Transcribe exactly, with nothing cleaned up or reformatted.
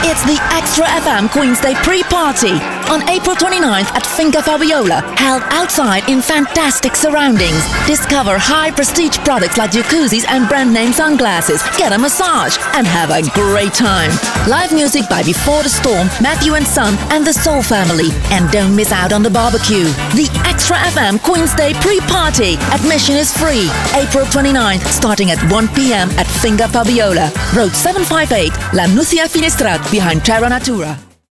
It's the Extra F M Queen's Day pre-party on April twenty-ninth at Finca Fabiola, held outside in fantastic surroundings. Discover high prestige products like jacuzzis and brand name sunglasses, get a massage, and have a great time. Live music by Before the Storm, Matthew and Son, and the Soul Family. And don't miss out on the barbecue. The Extra F M Queen's Day pre-party. Admission is free. April twenty-ninth, starting at one p.m. at Finca Fabiola, Road seven five eight, La Nucia Finestrat, behind Terra Natura.